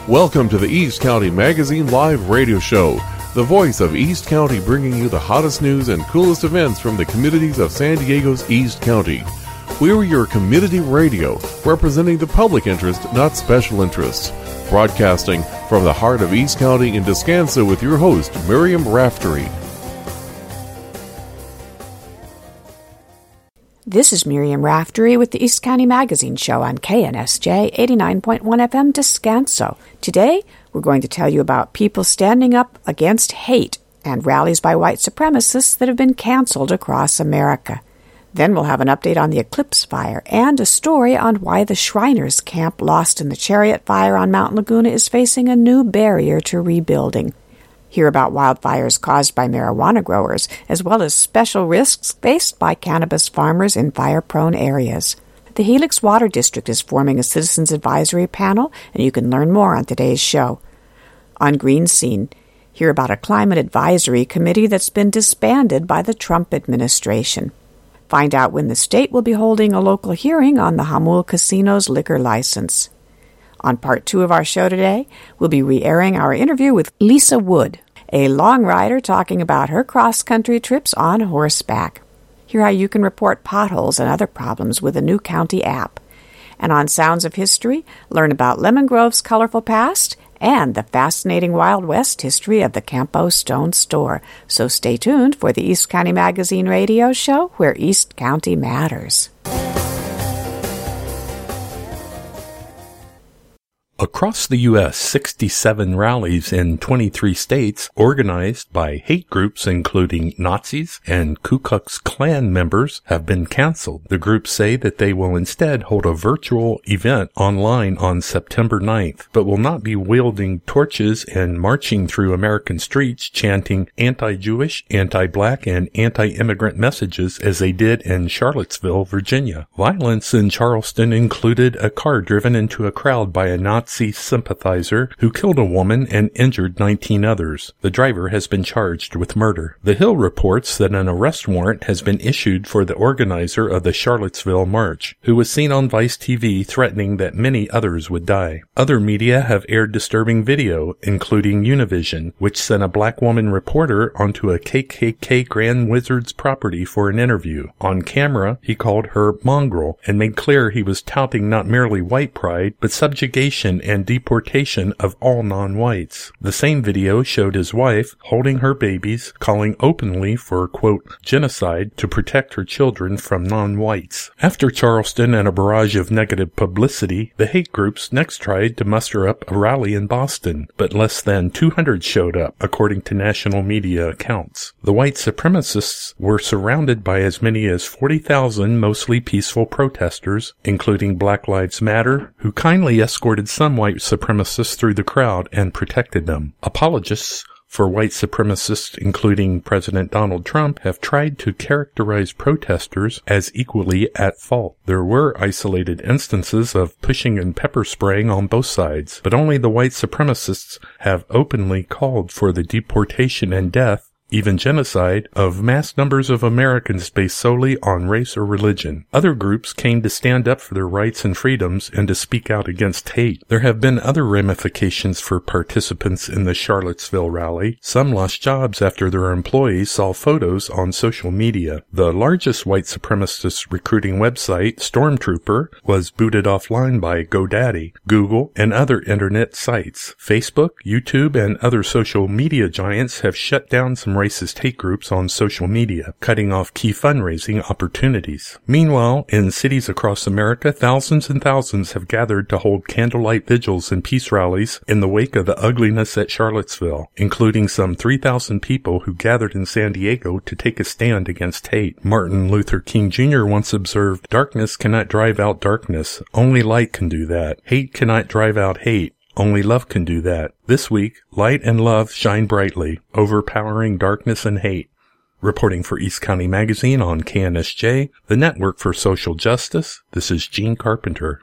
Welcome to the East County Magazine Live Radio Show, the voice of East County, bringing you the hottest news and coolest events from the communities of San Diego's East County. We're your community radio, representing the public interest, not special interests. Broadcasting from the heart of East County in Descanso with your host, Miriam Raftery. This is Miriam Raftery with the East County Magazine Show on KNSJ 89.1 FM Descanso. Today, we're going to tell you about people standing up against hate and rallies by white supremacists that have been canceled across America. Then we'll have an update on the Eclipse Fire and a story on why the Shriners camp lost in the Chariot Fire on Mount Laguna is facing a new barrier to rebuilding. Hear about wildfires caused by marijuana growers, as well as special risks faced by cannabis farmers in fire-prone areas. The Helix Water District is forming a citizens advisory panel, and you can learn more on today's show. On Green Scene, hear about a climate advisory committee that's been disbanded by the Trump administration. Find out when the state will be holding a local hearing on the Jamul Casino's liquor license. On part 2 of our show today, we'll be re-airing our interview with Lisa Wood, a long rider talking about her cross-country trips on horseback. Hear how you can report potholes and other problems with a new county app. And on Sounds of History, learn about Lemon Grove's colorful past and the fascinating Wild West history of the Campo Stone Store. So stay tuned for the East County Magazine radio show, where East County matters. Across the U.S., 67 rallies in 23 states organized by hate groups including Nazis and Ku Klux Klan members have been canceled. The groups say that they will instead hold a virtual event online on September 9th, but will not be wielding torches and marching through American streets chanting anti-Jewish, anti-black, and anti-immigrant messages as they did in Charlottesville, Virginia. Violence in Charleston included a car driven into a crowd by a Nazi sympathizer who killed a woman and injured 19 others. The driver has been charged with murder. The Hill reports that an arrest warrant has been issued for the organizer of the Charlottesville March, who was seen on Vice TV threatening that many others would die. Other media have aired disturbing video, including Univision, which sent a black woman reporter onto a KKK Grand Wizard's property for an interview. On camera, he called her mongrel and made clear he was touting not merely white pride, but subjugation and deportation of all non-whites. The same video showed his wife holding her babies, calling openly for, quote, genocide to protect her children from non-whites. After Charleston and a barrage of negative publicity, the hate groups next tried to muster up a rally in Boston, but less than 200 showed up, according to national media accounts. The white supremacists were surrounded by as many as 40,000 mostly peaceful protesters, including Black Lives Matter, who kindly escorted some white supremacists through the crowd and protected them. Apologists for white supremacists, including President Donald Trump, have tried to characterize protesters as equally at fault. There were isolated instances of pushing and pepper spraying on both sides, but only the white supremacists have openly called for the deportation and death, even genocide, of mass numbers of Americans based solely on race or religion. Other groups came to stand up for their rights and freedoms and to speak out against hate. There have been other ramifications for participants in the Charlottesville rally. Some lost jobs after their employees saw photos on social media. The largest white supremacist recruiting website, Stormtrooper, was booted offline by GoDaddy, Google, and other internet sites. Facebook, YouTube, and other social media giants have shut down some racist hate groups on social media, cutting off key fundraising opportunities. Meanwhile, in cities across America, thousands and thousands have gathered to hold candlelight vigils and peace rallies in the wake of the ugliness at Charlottesville, including some 3,000 people who gathered in San Diego to take a stand against hate. Martin Luther King Jr. once observed, "Darkness cannot drive out darkness. Only light can do that. Hate cannot drive out hate. Only love can do that." This week, light and love shine brightly, overpowering darkness and hate. Reporting for East County Magazine on KNSJ, the Network for Social Justice, this is Gene Carpenter.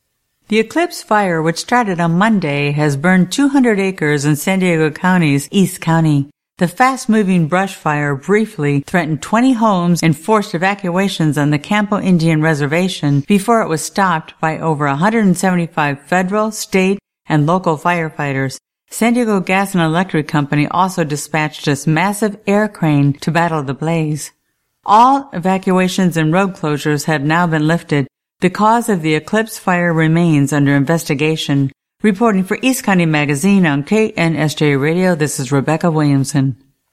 The Eclipse Fire, which started on Monday, has burned 200 acres in San Diego County's East County. The fast-moving brush fire briefly threatened 20 homes and forced evacuations on the Campo Indian Reservation before it was stopped by over 175 federal, state, and local firefighters. San Diego Gas and Electric Company also dispatched its massive air crane to battle the blaze. All evacuations and road closures have now been lifted. The cause of the Eclipse fire remains under investigation. Reporting for East County Magazine on KNSJ Radio, this is Rebecca Williamson.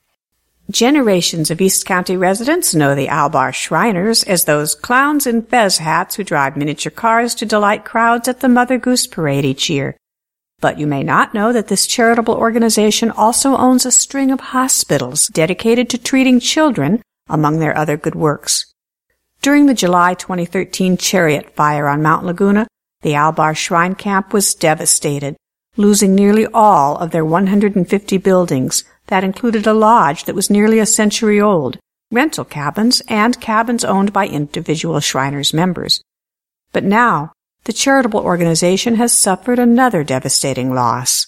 Generations of East County residents know the Albar Shriners as those clowns in fez hats who drive miniature cars to delight crowds at the Mother Goose Parade each year. But you may not know that this charitable organization also owns a string of hospitals dedicated to treating children, among their other good works. During the July 2013 Chariot fire on Mount Laguna, the Albar Shrine Camp was devastated, losing nearly all of their 150 buildings. That included a lodge that was nearly a century old, rental cabins, and cabins owned by individual Shriners members. But now, the charitable organization has suffered another devastating loss.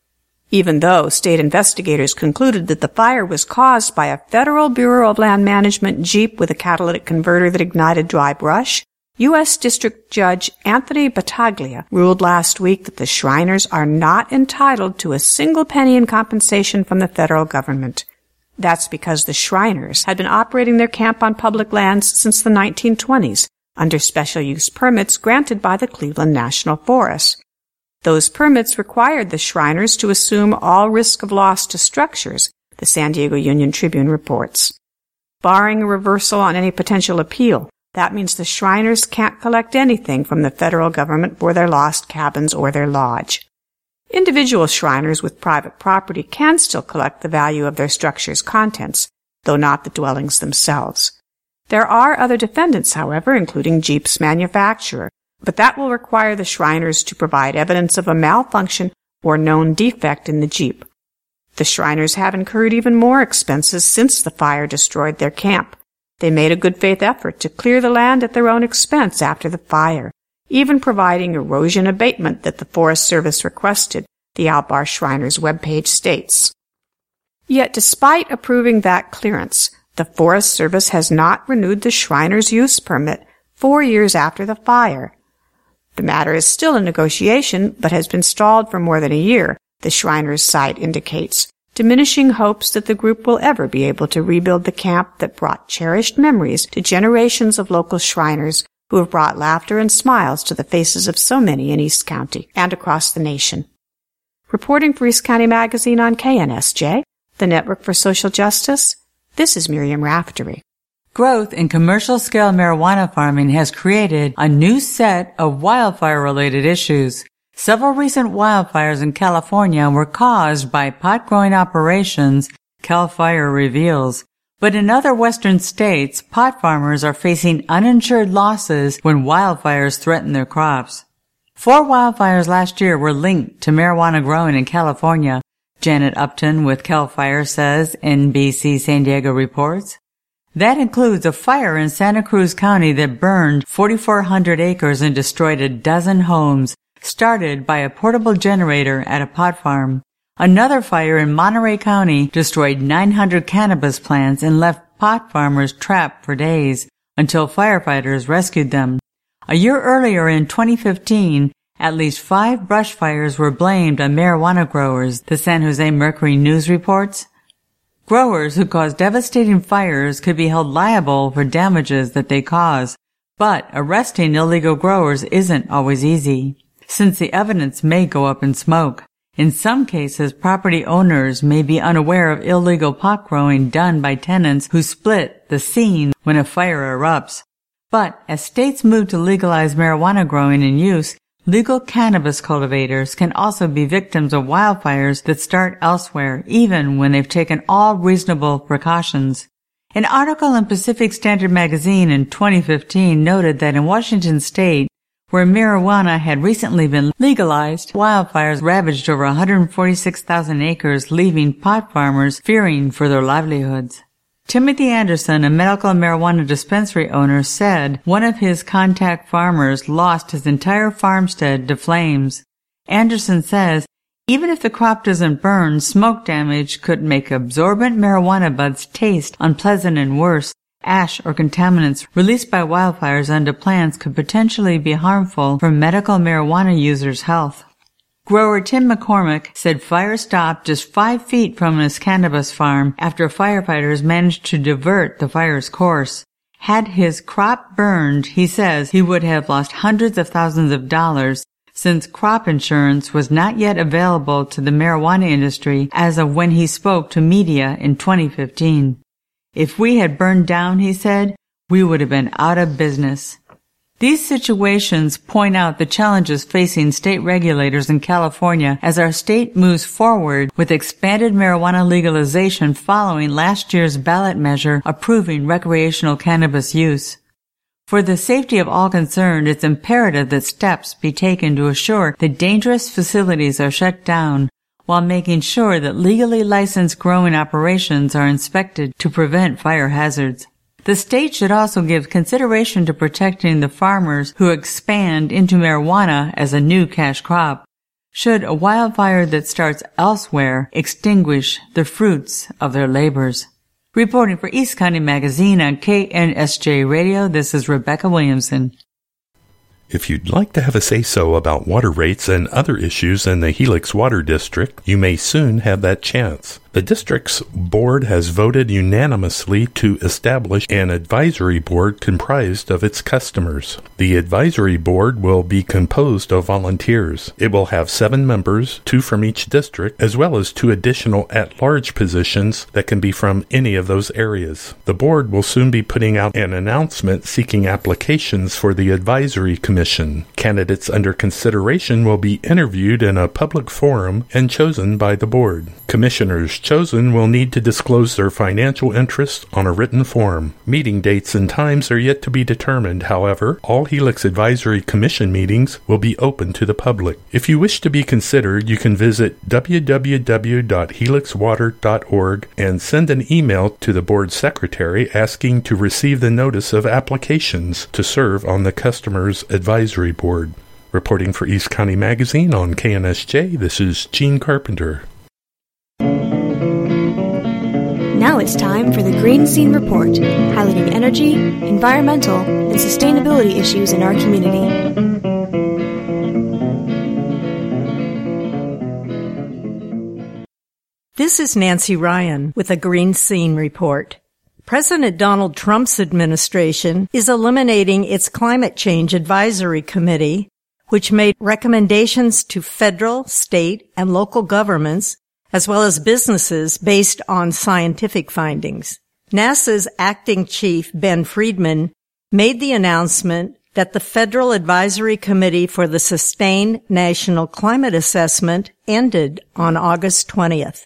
Even though state investigators concluded that the fire was caused by a Federal Bureau of Land Management Jeep with a catalytic converter that ignited dry brush, U.S. District Judge Anthony Battaglia ruled last week that the Shriners are not entitled to a single penny in compensation from the federal government. That's because the Shriners had been operating their camp on public lands since the 1920s, under special use permits granted by the Cleveland National Forest. Those permits required the Shriners to assume all risk of loss to structures, the San Diego Union-Tribune reports. Barring a reversal on any potential appeal, that means the Shriners can't collect anything from the federal government for their lost cabins or their lodge. Individual Shriners with private property can still collect the value of their structure's contents, though not the dwellings themselves. There are other defendants, however, including Jeep's manufacturer, but that will require the Shriners to provide evidence of a malfunction or known defect in the Jeep. The Shriners have incurred even more expenses since the fire destroyed their camp. They made a good faith effort to clear the land at their own expense after the fire, even providing erosion abatement that the Forest Service requested, the Albar Shriners webpage states. Yet despite approving that clearance, the Forest Service has not renewed the Shriners' use permit 4 years after the fire. The matter is still in negotiation, but has been stalled for more than a year, the Shriners' site indicates, diminishing hopes that the group will ever be able to rebuild the camp that brought cherished memories to generations of local Shriners who have brought laughter and smiles to the faces of so many in East County and across the nation. Reporting for East County Magazine on KNSJ, the Network for Social Justice, this is Miriam Raftery. Growth in commercial-scale marijuana farming has created a new set of wildfire-related issues. Several recent wildfires in California were caused by pot-growing operations, CAL FIRE reveals. But in other western states, pot farmers are facing uninsured losses when wildfires threaten their crops. 4 wildfires last year were linked to marijuana growing in California, Janet Upton with CAL FIRE says, NBC San Diego reports. That includes a fire in Santa Cruz County that burned 4,400 acres and destroyed a dozen homes, started by a portable generator at a pot farm. Another fire in Monterey County destroyed 900 cannabis plants and left pot farmers trapped for days until firefighters rescued them. A year earlier in 2015, at least 5 brush fires were blamed on marijuana growers, the San Jose Mercury News reports. Growers who cause devastating fires could be held liable for damages that they cause, but arresting illegal growers isn't always easy, since the evidence may go up in smoke. In some cases, property owners may be unaware of illegal pot growing done by tenants who split the scene when a fire erupts. But as states move to legalize marijuana growing and use, legal cannabis cultivators can also be victims of wildfires that start elsewhere, even when they've taken all reasonable precautions. An article in Pacific Standard magazine in 2015 noted that in Washington state, where marijuana had recently been legalized, wildfires ravaged over 146,000 acres, leaving pot farmers fearing for their livelihoods. Timothy Anderson, a medical marijuana dispensary owner, said one of his contact farmers lost his entire farmstead to flames. Anderson says, even if the crop doesn't burn, smoke damage could make absorbent marijuana buds taste unpleasant and worse. Ash or contaminants released by wildfires onto plants could potentially be harmful for medical marijuana users' health. Grower Tim McCormick said fire stopped just 5 feet from his cannabis farm after firefighters managed to divert the fire's course. Had his crop burned, he says he would have lost hundreds of thousands of dollars since crop insurance was not yet available to the marijuana industry as of when he spoke to media in 2015. If we had burned down, he said, we would have been out of business. These situations point out the challenges facing state regulators in California as our state moves forward with expanded marijuana legalization following last year's ballot measure approving recreational cannabis use. For the safety of all concerned, it's imperative that steps be taken to assure that dangerous facilities are shut down while making sure that legally licensed growing operations are inspected to prevent fire hazards. The state should also give consideration to protecting the farmers who expand into marijuana as a new cash crop, should a wildfire that starts elsewhere extinguish the fruits of their labors. Reporting for East County Magazine on KNSJ Radio, this is Rebecca Williamson. If you'd like to have a say-so about water rates and other issues in the Helix Water District, you may soon have that chance. The district's board has voted unanimously to establish an advisory board comprised of its customers. The advisory board will be composed of volunteers. It will have 7 members, 2 from each district, as well as 2 additional at-large positions that can be from any of those areas. The board will soon be putting out an announcement seeking applications for the advisory commission. Candidates under consideration will be interviewed in a public forum and chosen by the board. Commissioners chosen will need to disclose their financial interests on a written form. Meeting dates and times are yet to be determined. However, all Helix Advisory Commission meetings will be open to the public. If you wish to be considered, you can visit www.helixwater.org and send an email to the board secretary asking to receive the notice of applications to serve on the customer's advisory board. Reporting for East County Magazine on KNSJ, this is Gene Carpenter. Now it's time for the Green Scene Report, highlighting energy, environmental, and sustainability issues in our community. This is Nancy Ryan with a Green Scene Report. President Donald Trump's administration is eliminating its Climate Change Advisory Committee, which made recommendations to federal, state, and local governments as well as businesses based on scientific findings. NASA's acting chief, Ben Friedman, made the announcement that the Federal Advisory Committee for the Sustained National Climate Assessment ended on August 20th.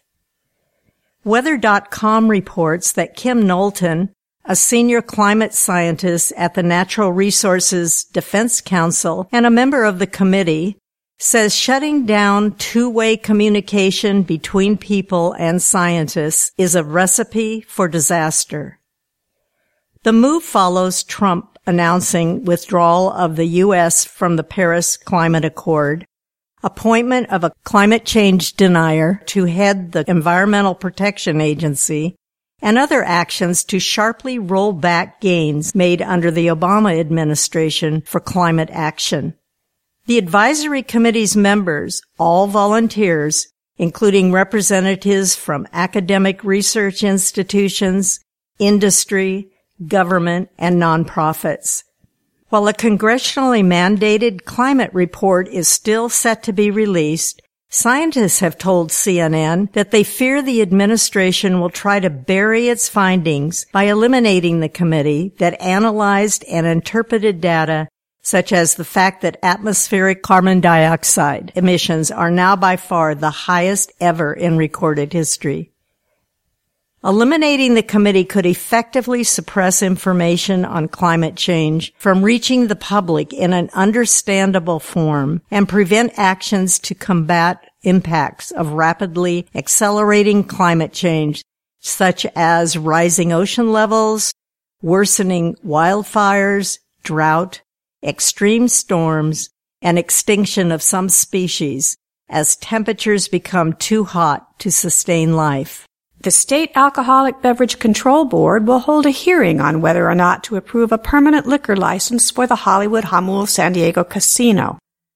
Weather.com reports that Kim Knowlton, a senior climate scientist at the Natural Resources Defense Council and a member of the committee, says shutting down two-way communication between people and scientists is a recipe for disaster. The move follows Trump announcing withdrawal of the U.S. from the Paris Climate Accord, appointment of a climate change denier to head the Environmental Protection Agency, and other actions to sharply roll back gains made under the Obama administration for climate action. The advisory committee's members, all volunteers, including representatives from academic research institutions, industry, government, and nonprofits. While a congressionally mandated climate report is still set to be released, scientists have told CNN that they fear the administration will try to bury its findings by eliminating the committee that analyzed and interpreted data such as the fact that atmospheric carbon dioxide emissions are now by far the highest ever in recorded history. Eliminating the committee could effectively suppress information on climate change from reaching the public in an understandable form and prevent actions to combat impacts of rapidly accelerating climate change, such as rising ocean levels, worsening wildfires, drought, extreme storms, and extinction of some species as temperatures become too hot to sustain life. The State Alcoholic Beverage Control Board will hold a hearing on whether or not to approve a permanent liquor license for the Hollywood Jamul San Diego Casino.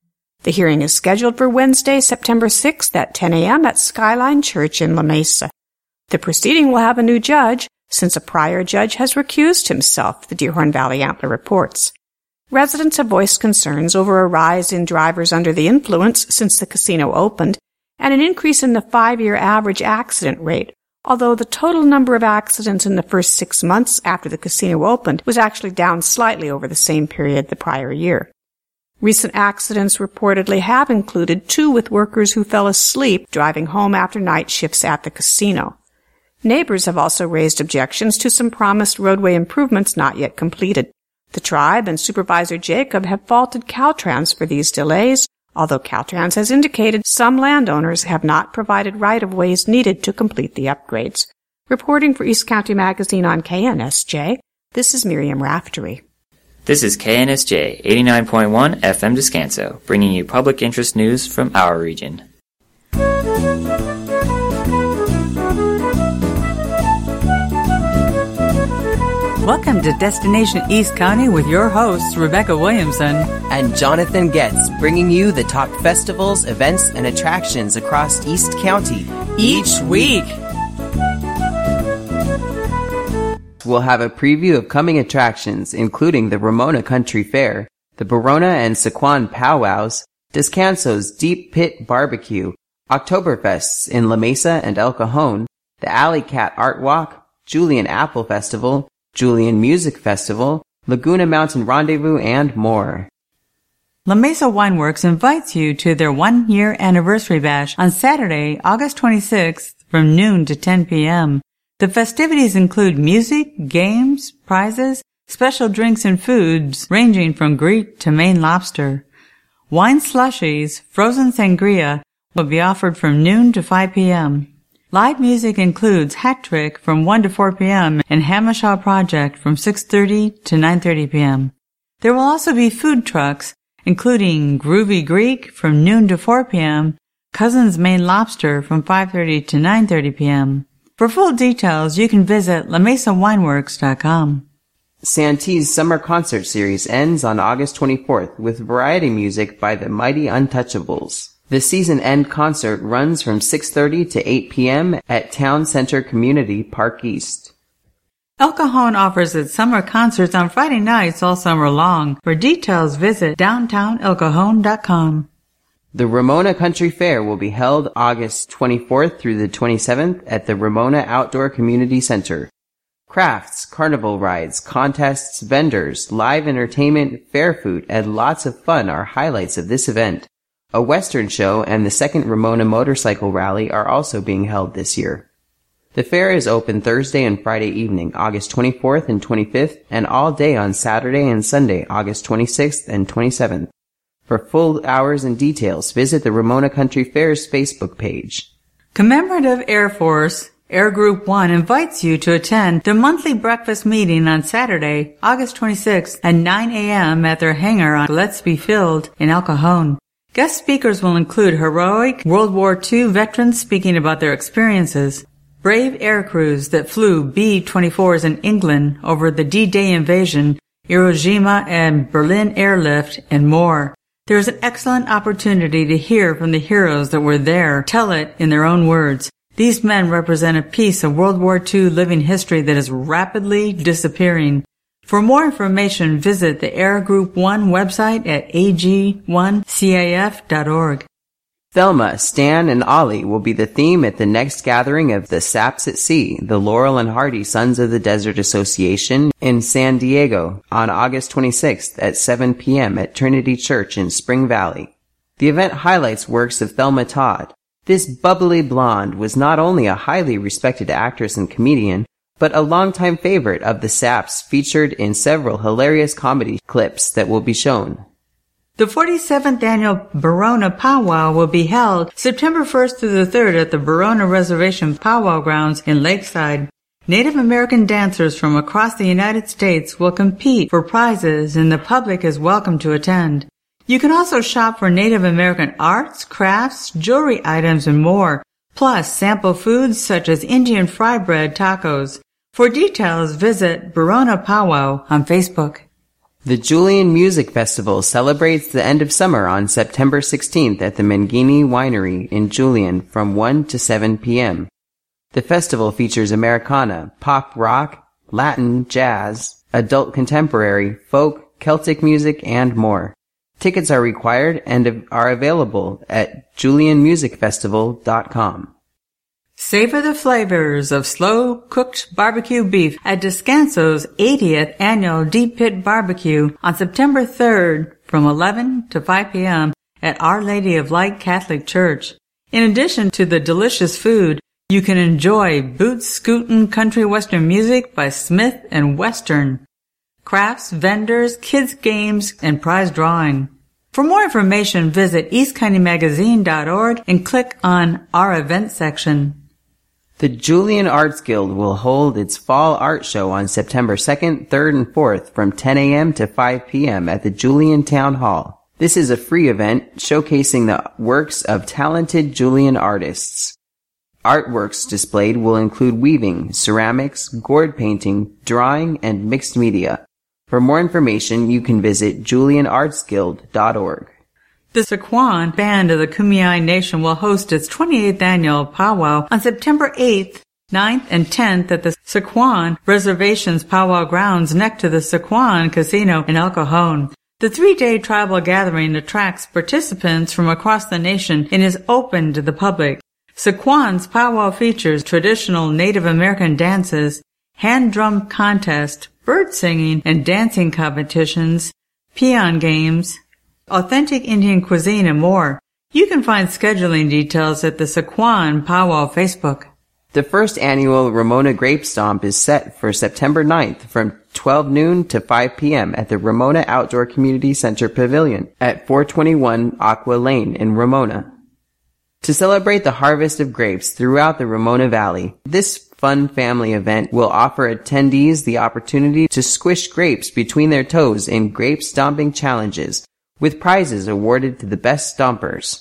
The hearing is scheduled for Wednesday, September 6th at 10 a.m. at Skyline Church in La Mesa. The proceeding will have a new judge, since a prior judge has recused himself, the Dearhorn Valley Antler reports. Residents have voiced concerns over a rise in drivers under the influence since the casino opened, and an increase in the 5-year average accident rate, although the total number of accidents in the first 6 months after the casino opened was actually down slightly over the same period the prior year. Recent accidents reportedly have included 2 with workers who fell asleep driving home after night shifts at the casino. Neighbors have also raised objections to some promised roadway improvements not yet completed. The tribe and Supervisor Jacob have faulted Caltrans for these delays, although Caltrans has indicated some landowners have not provided right-of-ways needed to complete the upgrades. Reporting for East County Magazine on KNSJ, this is Miriam Raftery. This is KNSJ 89.1 FM Descanso, bringing you public interest news from our region. Welcome to Destination East County with your hosts, Rebecca Williamson and Jonathan Getz, bringing you the top festivals, events, and attractions across East County each week. We'll have a preview of coming attractions, including the Ramona Country Fair, the Barona and Sequan Powwows, Descanso's Deep Pit Barbecue, Oktoberfests in La Mesa and El Cajon, the Alley Cat Art Walk, Julian Apple Festival, Julian Music Festival, Laguna Mountain Rendezvous, and more. La Mesa Wineworks invites you to their 1-year anniversary bash on Saturday, August 26th from noon to 10 p.m. The festivities include music, games, prizes, special drinks and foods ranging from Greek to Maine lobster. Wine slushies, frozen sangria will be offered from noon to 5 p.m. Live music includes Hat Trick from 1 to 4 p.m. and Hamashaw Project from 6:30 to 9:30 p.m. There will also be food trucks, including Groovy Greek from noon to 4 p.m., Cousins Maine Lobster from 5:30 to 9:30 p.m. For full details, you can visit lamesawineworks.com. Santee's Summer Concert Series ends on August 24th with variety music by the Mighty Untouchables. The season-end concert runs from 6:30 to 8 p.m. at Town Center Community Park East. El Cajon offers its summer concerts on Friday nights all summer long. For details, visit downtownelcajon.com. The Ramona Country Fair will be held August 24th through the 27th at the Ramona Outdoor Community Center. Crafts, carnival rides, contests, vendors, live entertainment, fair food, and lots of fun are highlights of this event. A Western show and the second Ramona Motorcycle Rally are also being held this year. The fair is open Thursday and Friday evening, August 24th and 25th, and all day on Saturday and Sunday, August 26th and 27th. For full hours and details, visit the Ramona Country Fair's Facebook page. Commemorative Air Force Air Group 1 invites you to attend their monthly breakfast meeting on Saturday, August 26th at 9 a.m. at their hangar on Gillespie Field in El Cajon. Guest speakers will include heroic World War II veterans speaking about their experiences, brave air crews that flew B-24s in England over the D-Day invasion, Hiroshima and Berlin airlift, and more. There is an excellent opportunity to hear from the heroes that were there tell it in their own words. These men represent a piece of World War II living history that is rapidly disappearing. For more information, visit the Air Group 1 website at ag1caf.org. Thelma, Stan, and Ollie will be the theme at the next gathering of the Saps at Sea, the Laurel and Hardy Sons of the Desert Association in San Diego on August 26th at 7 p.m. at Trinity Church in Spring Valley. The event highlights works of Thelma Todd. This bubbly blonde was not only a highly respected actress and comedian, but a longtime favorite of the Saps, featured in several hilarious comedy clips that will be shown. The 47th annual Barona Powwow will be held September 1st through the 3rd at the Barona Reservation Powwow Grounds in Lakeside. Native American dancers from across the United States will compete for prizes, and the public is welcome to attend. You can also shop for Native American arts, crafts, jewelry items, and more, plus sample foods such as Indian fry bread tacos. For details, visit Barona Powwow on Facebook. The Julian Music Festival celebrates the end of summer on September 16th at the Mangini Winery in Julian from 1 to 7 p.m. The festival features Americana, pop rock, Latin, jazz, adult contemporary, folk, Celtic music, and more. Tickets are required and are available at julianmusicfestival.com. Savor the flavors of slow-cooked barbecue beef at Descanso's 80th Annual Deep Pit Barbecue on September 3rd from 11 to 5 p.m. at Our Lady of Light Catholic Church. In addition to the delicious food, you can enjoy boot-scootin' country western music by Smith & Western, crafts, vendors, kids' games, and prize drawing. For more information, visit eastcountymagazine.org and click on our event section. The Julian Arts Guild will hold its Fall Art Show on September 2nd, 3rd, and 4th from 10 a.m. to 5 p.m. at the Julian Town Hall. This is a free event showcasing the works of talented Julian artists. Artworks displayed will include weaving, ceramics, gourd painting, drawing, and mixed media. For more information, you can visit julianartsguild.org. The Sequan Band of the Kumeyaay Nation will host its 28th annual powwow on September 8th, 9th, and 10th at the Sequan Reservation's powwow grounds next to the Sequan Casino in El Cajon. The 3-day tribal gathering attracts participants from across the nation and is open to the public. Sequan's powwow features traditional Native American dances, hand drum contest, bird singing and dancing competitions, peon games, authentic Indian cuisine, and more. You can find scheduling details at the Sequan Powwow Facebook. The first annual Ramona Grape Stomp is set for September 9th from 12 noon to 5 p.m. at the Ramona Outdoor Community Center Pavilion at 421 Aqua Lane in Ramona. To celebrate the harvest of grapes throughout the Ramona Valley, this fun family event will offer attendees the opportunity to squish grapes between their toes in grape stomping challenges, with prizes awarded to the best stompers.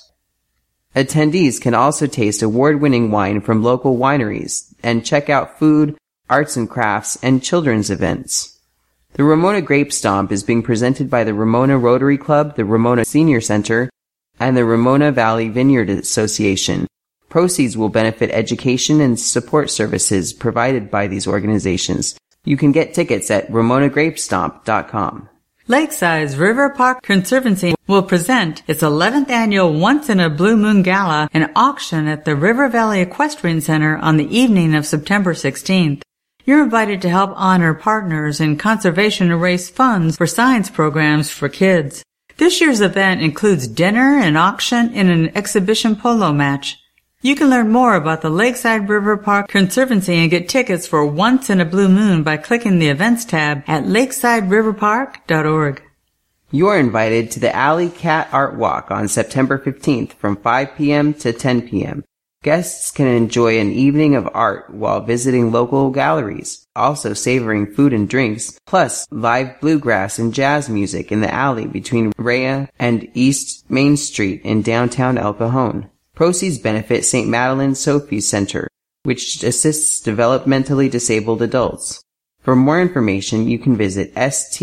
Attendees can also taste award-winning wine from local wineries and check out food, arts and crafts, and children's events. The Ramona Grape Stomp is being presented by the Ramona Rotary Club, the Ramona Senior Center, and the Ramona Valley Vineyard Association. Proceeds will benefit education and support services provided by these organizations. You can get tickets at ramonagrapestomp.com. Lakeside's River Park Conservancy will present its 11th annual Once in a Blue Moon Gala and auction at the River Valley Equestrian Center on the evening of September 16th. You're invited to help honor partners in conservation and raise funds for science programs for kids. This year's event includes dinner, an auction, and an exhibition polo match. You can learn more about the Lakeside River Park Conservancy and get tickets for Once in a Blue Moon by clicking the Events tab at lakeside-riverpark.org. You're invited to the Alley Cat Art Walk on September 15th from 5 p.m. to 10 p.m. Guests can enjoy an evening of art while visiting local galleries, also savoring food and drinks, plus live bluegrass and jazz music in the alley between Rhea and East Main Street in downtown El Cajon. Proceeds benefit St. Madeleine Sophie Center, which assists developmentally disabled adults. For more information, you can visit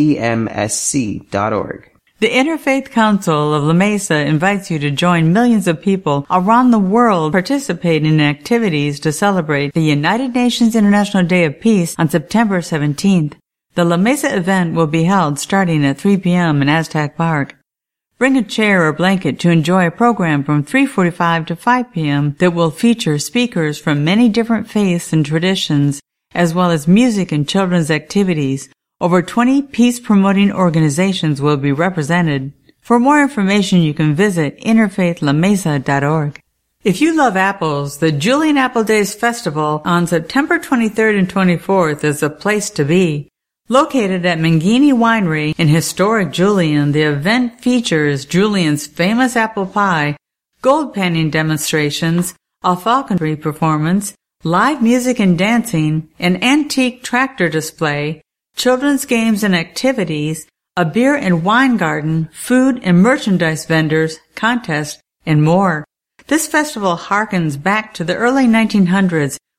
stmsc.org. The Interfaith Council of La Mesa invites you to join millions of people around the world participating in activities to celebrate the United Nations International Day of Peace on September 17th. The La Mesa event will be held starting at 3 p.m. in Aztec Park. Bring a chair or blanket to enjoy a program from 3:45 to 5 p.m. that will feature speakers from many different faiths and traditions, as well as music and children's activities. Over 20 peace-promoting organizations will be represented. For more information, you can visit interfaithlamesa.org. If you love apples, the Julian Apple Days Festival on September 23rd and 24th is a place to be. Located at Mangini Winery in historic Julian, the event features Julian's famous apple pie, gold panning demonstrations, a falconry performance, live music and dancing, an antique tractor display, children's games and activities, a beer and wine garden, food and merchandise vendors, contests, and more. This festival harkens back to the early 1900s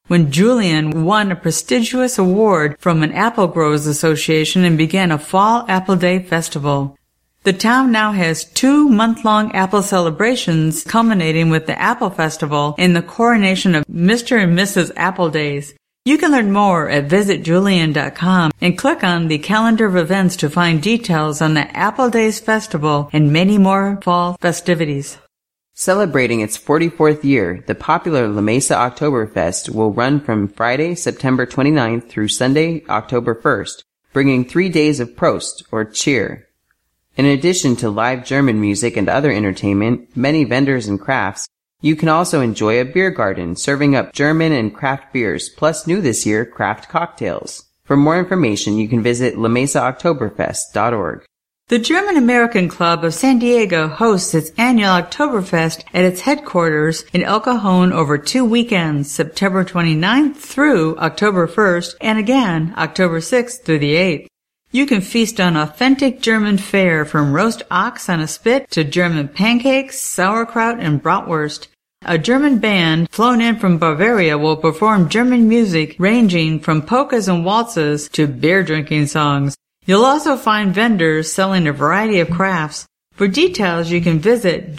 when Julian won a prestigious award from an Apple Growers Association and began a Fall Apple Day Festival. The town now has 2 month-long apple celebrations culminating with the Apple Festival and the coronation of Mr. and Mrs. Appledays. You can learn more at visitjulian.com and click on the calendar of events to find details on the Apple Days Festival and many more fall festivities. Celebrating its 44th year, the popular La Mesa Oktoberfest will run from Friday, September 29th through Sunday, October 1st, bringing 3 days of Prost, or cheer. In addition to live German music and other entertainment, many vendors and crafts, you can also enjoy a beer garden serving up German and craft beers, plus new this year, craft cocktails. For more information, you can visit lamesaoktoberfest.org. The German American Club of San Diego hosts its annual Oktoberfest at its headquarters in El Cajon over 2 weekends, September 29th through October 1st, and again, October 6th through the 8th. You can feast on authentic German fare from roast ox on a spit to German pancakes, sauerkraut, and bratwurst. A German band flown in from Bavaria will perform German music ranging from polkas and waltzes to beer-drinking songs. You'll also find vendors selling a variety of crafts. For details, you can visit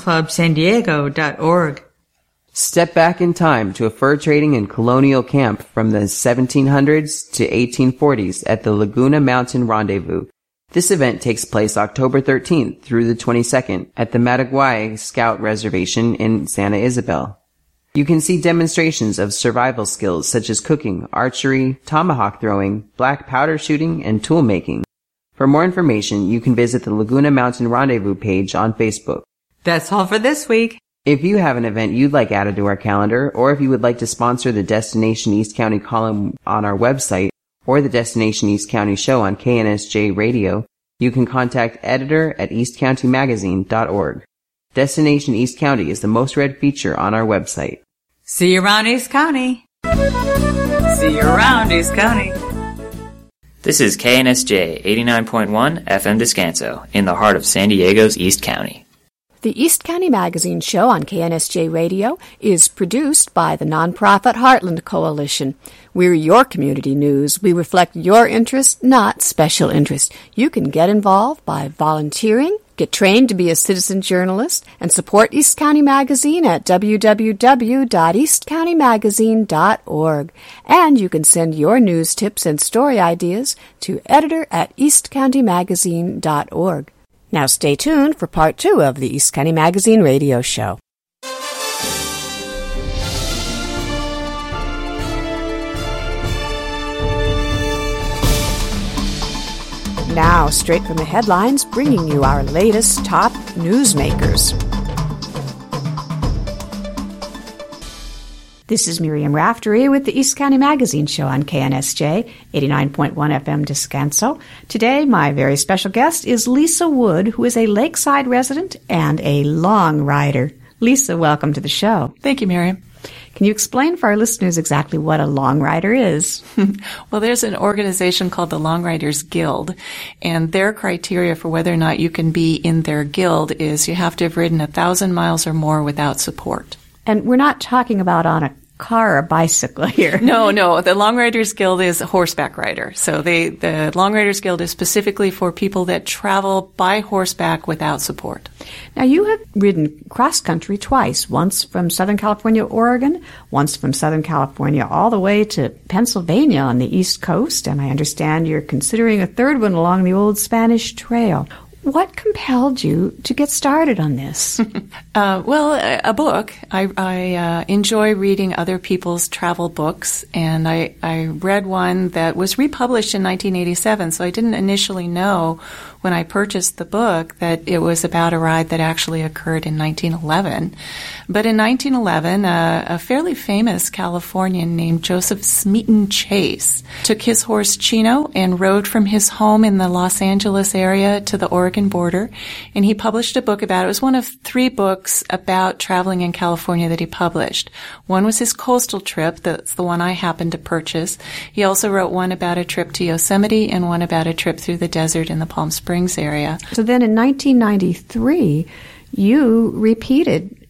GermanClubSanDiego.org. Step back in time to a fur trading and colonial camp from the 1700s to 1840s at the Laguna Mountain Rendezvous. This event takes place October 13th through the 22nd at the Mataguay Scout Reservation in Santa Isabel. You can see demonstrations of survival skills such as cooking, archery, tomahawk throwing, black powder shooting, and tool making. For more information, you can visit the Laguna Mountain Rendezvous page on Facebook. That's all for this week. If you have an event you'd like added to our calendar, or if you would like to sponsor the Destination East County column on our website, or the Destination East County show on KNSJ Radio, you can contact editor@eastcountymagazine.org. Destination East County is the most read feature on our website. See you around East County. See you around East County. This is KNSJ 89.1 FM Descanso, in the heart of San Diego's East County. The East County Magazine show on KNSJ Radio is produced by the nonprofit Heartland Coalition. We're your community news. We reflect your interest, not special interest. You can get involved by volunteering, get trained to be a citizen journalist, and support East County Magazine at www.eastcountymagazine.org. And you can send your news tips and story ideas to editor@eastcountymagazine.org. Now stay tuned for part 2 of the East County Magazine radio show. Now, straight from the headlines, bringing you our latest top newsmakers. This is Miriam Raftery with the East County Magazine show on KNSJ 89.1 FM Descanso. Today, my very special guest is Lisa Wood, who is a Lakeside resident and a long rider. Lisa, welcome to the show. Thank you, Miriam. Can you explain for our listeners exactly what a long rider is? Well, there's an organization called the Long Riders Guild, and their criteria for whether or not you can be in their guild is you have to have ridden 1,000 miles or more without support. And we're not talking about on a car or bicycle here. No. The Long Riders Guild is a horseback rider. So the Long Riders Guild is specifically for people that travel by horseback without support. Now, you have ridden cross-country twice, once from Southern California, Oregon, once from Southern California all the way to Pennsylvania on the East Coast, and I understand you're considering a third one along the old Spanish Trail. What compelled you to get started on this? Well, a book. I enjoy reading other people's travel books, and I read one that was republished in 1987, so I didn't initially know when I purchased the book that it was about a ride that actually occurred in 1911. But in 1911, a fairly famous Californian named Joseph Smeaton Chase took his horse Chino and rode from his home in the Los Angeles area to the Oregon border, and he published a book about it. It was one of 3 books about traveling in California that he published. One was his coastal trip. That's the one I happened to purchase. He also wrote one about a trip to Yosemite and one about a trip through the desert in the Palm Springs area. So then in 1993, you repeated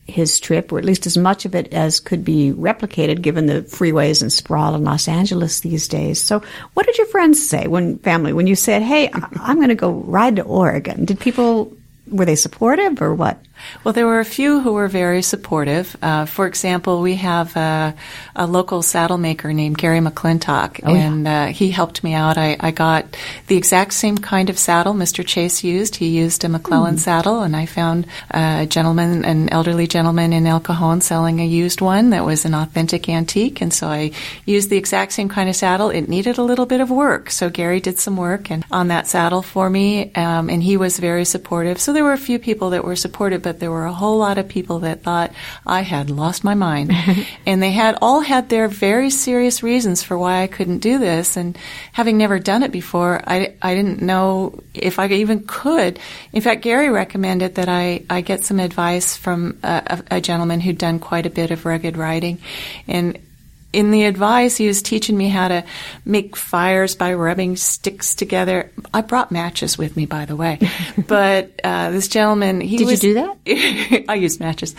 his trip, or at least as much of it as could be replicated given the freeways and sprawl in Los Angeles these days. So what did your friends say when you said, hey, I'm going to go ride to Oregon? Were they supportive or what? Well, there were a few who were very supportive. For example, we have a local saddle maker named Gary McClintock, and he helped me out. I got the exact same kind of saddle Mr. Chase used. He used a McClellan saddle, and I found an elderly gentleman in El Cajon selling a used one that was an authentic antique, and so I used the exact same kind of saddle. It needed a little bit of work, so Gary did some work on that saddle for me, and he was very supportive. So there were a few people that were supportive, but there were a whole lot of people that thought I had lost my mind. And they all had their very serious reasons for why I couldn't do this. And having never done it before, I didn't know if I even could. In fact, Gary recommended that I get some advice from a gentleman who'd done quite a bit of rugged riding. And in the advice, he was teaching me how to make fires by rubbing sticks together. I brought matches with me, by the way. But this gentleman, Did you do that? I used matches.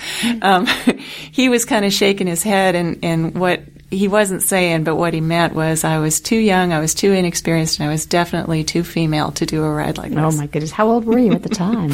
He was kind of shaking his head, and what he wasn't saying, but what he meant was I was too young, I was too inexperienced, and I was definitely too female to do a ride like this. Oh, my goodness. How old were you at the time?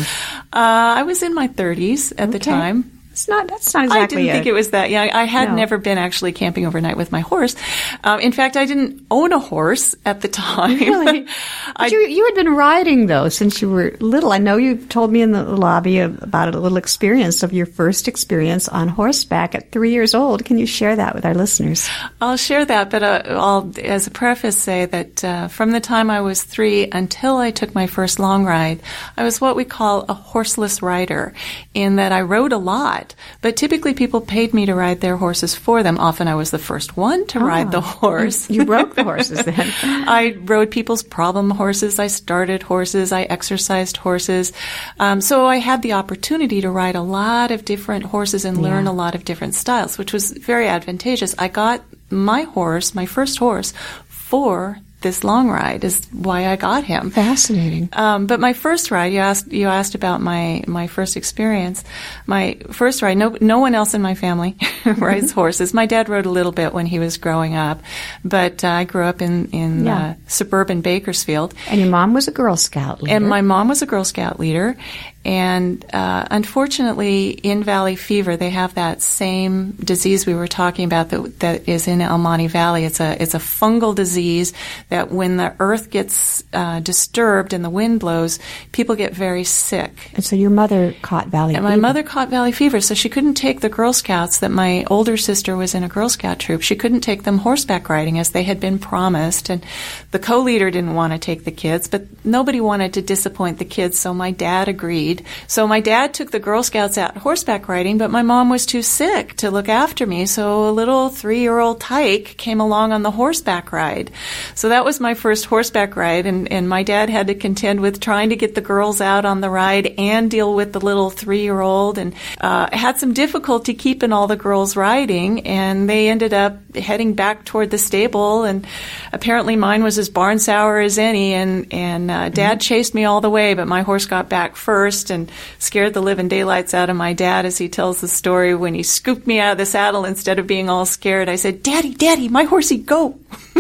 I was in my 30s at the time. That's not exactly I didn't think it was that young. I had never been actually camping overnight with my horse. In fact, I didn't own a horse at the time. Really? You had been riding, though, since you were little. I know you told me in the lobby about a little experience of your first experience on horseback at 3 years old. Can you share that with our listeners? I'll share that, but I'll, as a preface, say that from the time I was 3 until I took my first long ride, I was what we call a horseless rider, in that I rode a lot. But typically people paid me to ride their horses for them. Often I was the first one to ride the horse. You rode the horses then. I rode people's problem horses. I started horses. I exercised horses. So I had the opportunity to ride a lot of different horses and learn a lot of different styles, which was very advantageous. I got my first horse, for this long ride is why I got him. Fascinating. But my first ride, you asked about my first experience. My first ride, no one else in my family rides horses. My dad rode a little bit when he was growing up, but I grew up in suburban Bakersfield. And your mom was a Girl Scout leader. And my mom was a Girl Scout leader. And unfortunately, in Valley Fever, they have that same disease we were talking about that is in El Monte Valley. It's a fungal disease that when the earth gets disturbed and the wind blows, people get very sick. And so your mother caught Valley Fever. And my mother caught Valley Fever, so she couldn't take the Girl Scouts that my older sister was in a Girl Scout troop. She couldn't take them horseback riding as they had been promised. And the co-leader didn't want to take the kids, but nobody wanted to disappoint the kids, so my dad agreed. So my dad took the Girl Scouts out horseback riding, but my mom was too sick to look after me, so a little 3-year-old tyke came along on the horseback ride. So that was my first horseback ride, and my dad had to contend with trying to get the girls out on the ride and deal with the little 3-year-old, and had some difficulty keeping all the girls riding, and they ended up heading back toward the stable, and apparently mine was as barn sour as any, and Dad chased me all the way, but my horse got back first and scared the living daylights out of my dad as he tells the story when he scooped me out of the saddle instead of being all scared. I said, Daddy, my horsey, go.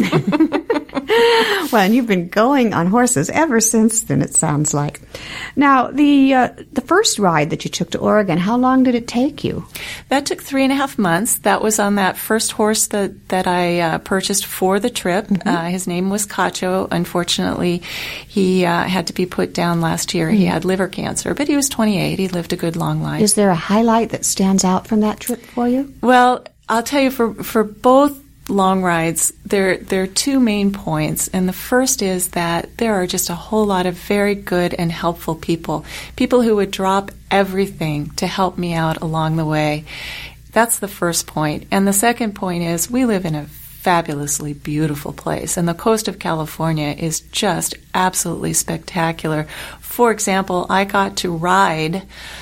Well, and you've been going on horses ever since then, it sounds like. Now, the first ride that you took to Oregon, how long did it take you? That took 3.5 months. That was on that first horse that I purchased for the trip. Mm-hmm. His name was Cacho. Unfortunately, he had to be put down last year. Mm-hmm. He had liver cancer, but he was 28. He lived a good long life. Is there a highlight that stands out from that trip for you? Well, I'll tell you, for both long rides, there are two main points, and the first is that there are just a whole lot of very good and helpful people who would drop everything to help me out along the way. That's the first point. And the second point is we live in a fabulously beautiful place, and the coast of California is just absolutely spectacular. For example, I got to ride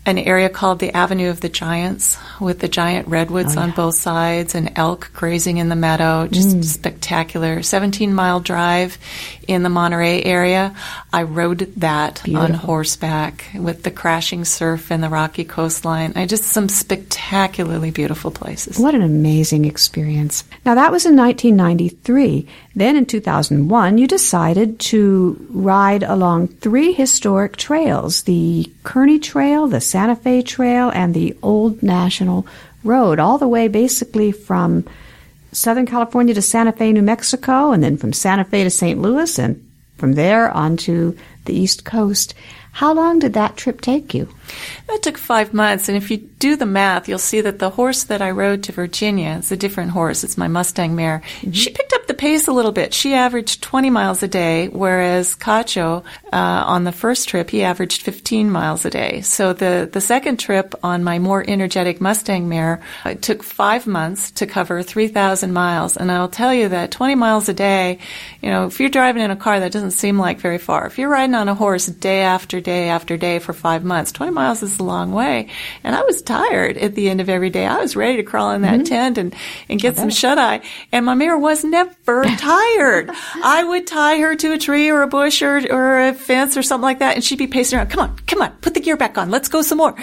an area called the Avenue of the Giants with the giant redwoods on both sides and elk grazing in the meadow. Just spectacular. 17-mile drive in the Monterey area. I rode that on horseback with the crashing surf and the rocky coastline. Just some spectacularly beautiful places. What an amazing experience. Now, that was in 1993. Then in 2001, you decided to ride along 3 historic trails, the Kearney Trail, the Santa Fe Trail, and the Old National Road, all the way basically from Southern California to Santa Fe, New Mexico, and then from Santa Fe to St. Louis, and from there onto the East Coast. How long did that trip take you? That took 5 months, and if you do the math, you'll see that the horse that I rode to Virginia, it's a different horse, it's my Mustang mare, she picked up the pace a little bit. She averaged 20 miles a day, whereas Cacho, on the first trip, he averaged 15 miles a day. So the second trip on my more energetic Mustang mare, it took 5 months to cover 3,000 miles, and I'll tell you that 20 miles a day, if you're driving in a car, that doesn't seem like very far. If you're riding on a horse day after day after day for 5 months, 20 miles is a long way. And I was tired at the end of every day. I was ready to crawl in that tent and get some shut-eye. And my mare was never tired. I would tie her to a tree or a bush or a fence or something like that, and she'd be pacing around. Come on, put the gear back on. Let's go some more.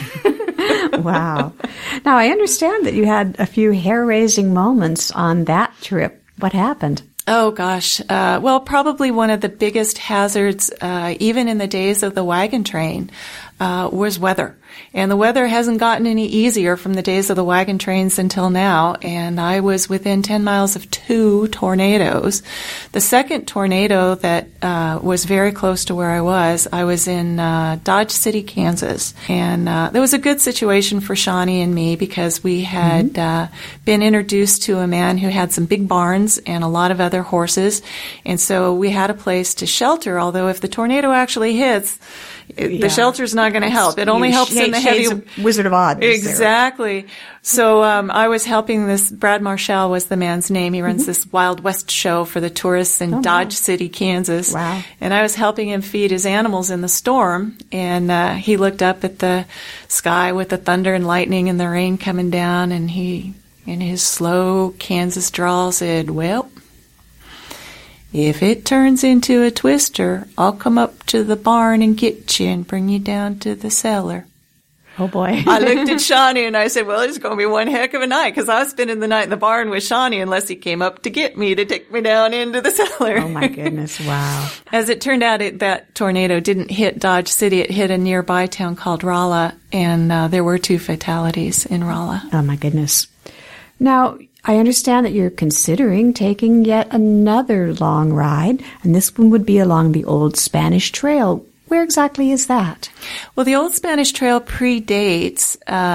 Wow. Now, I understand that you had a few hair-raising moments on that trip. What happened? Oh, gosh. Well, probably one of the biggest hazards, even in the days of the wagon train, was weather. And the weather hasn't gotten any easier from the days of the wagon trains until now. And I was within 10 miles of 2 tornadoes. The second tornado that was very close to where I was in Dodge City, Kansas. And there was a good situation for Shawnee and me because we had been introduced to a man who had some big barns and a lot of other horses. And so we had a place to shelter, although if the tornado actually hits, the shelter's not going to help. It only helps in the heavy Wizard of Oz. Exactly. So I was helping this. Brad Marshall was the man's name. He runs this Wild West show for the tourists in Dodge City, Kansas. Wow. And I was helping him feed his animals in the storm. And he looked up at the sky with the thunder and lightning and the rain coming down. And he, in his slow Kansas drawl, said, "Well, if it turns into a twister, I'll come up to the barn and get you and bring you down to the cellar." Oh, boy. I looked at Shawnee and I said, well, it's going to be one heck of a night because I was spending the night in the barn with Shawnee unless he came up to get me to take me down into the cellar. Oh, my goodness. Wow. As it turned out, that tornado didn't hit Dodge City. It hit a nearby town called Rolla, and there were 2 fatalities in Rolla. Oh, my goodness. Now, I understand that you're considering taking yet another long ride, and this one would be along the Old Spanish Trail. Where exactly is that? Well, the Old Spanish Trail predates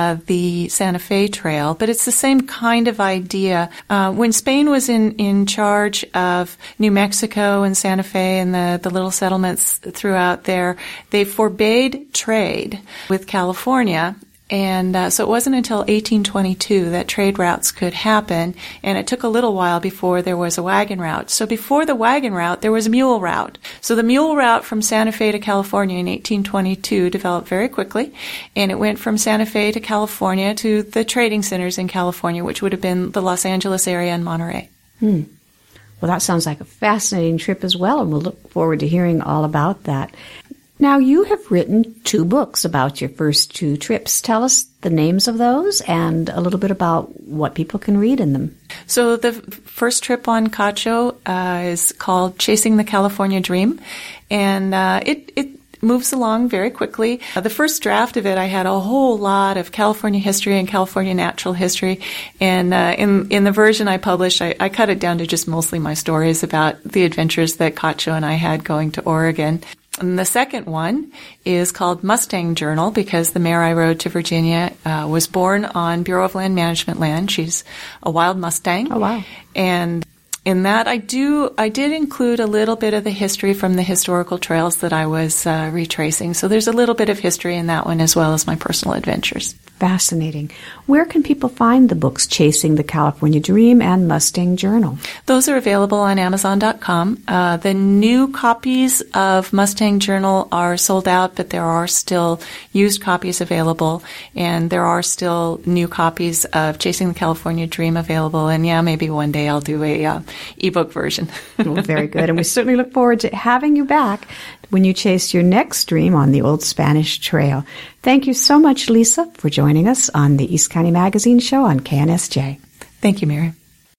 the Santa Fe Trail, but it's the same kind of idea. When Spain was in charge of New Mexico and Santa Fe and the little settlements throughout there, they forbade trade with California. And so it wasn't until 1822 that trade routes could happen, and it took a little while before there was a wagon route. So before the wagon route, there was a mule route. So the mule route from Santa Fe to California in 1822 developed very quickly, and it went from Santa Fe to California to the trading centers in California, which would have been the Los Angeles area and Monterey. Well, that sounds like a fascinating trip as well, and we'll look forward to hearing all about that. Now, you have written 2 books about your first 2 trips. Tell us the names of those and a little bit about what people can read in them. So the first trip on Cacho is called Chasing the California Dream, and it moves along very quickly. The first draft of it, I had a whole lot of California history and California natural history, and in the version I published, I cut it down to just mostly my stories about the adventures that Cacho and I had going to Oregon. And the second one is called Mustang Journal because the mare I rode to Virginia was born on Bureau of Land Management land. She's a wild Mustang. Oh, wow. And in that, I did include a little bit of the history from the historical trails that I was retracing. So there's a little bit of history in that one as well as my personal adventures. Fascinating. Where can people find the books Chasing the California Dream and Mustang Journal? Those are available on Amazon.com. The new copies of Mustang Journal are sold out, but there are still used copies available, and there are still new copies of Chasing the California Dream available. And yeah, maybe one day I'll do a ebook version. Well, very good. And we certainly look forward to having you back when you chase your next dream on the Old Spanish Trail. Thank you so much, Lisa, for joining us on the East County Magazine Show on KNSJ. Thank you, Mary.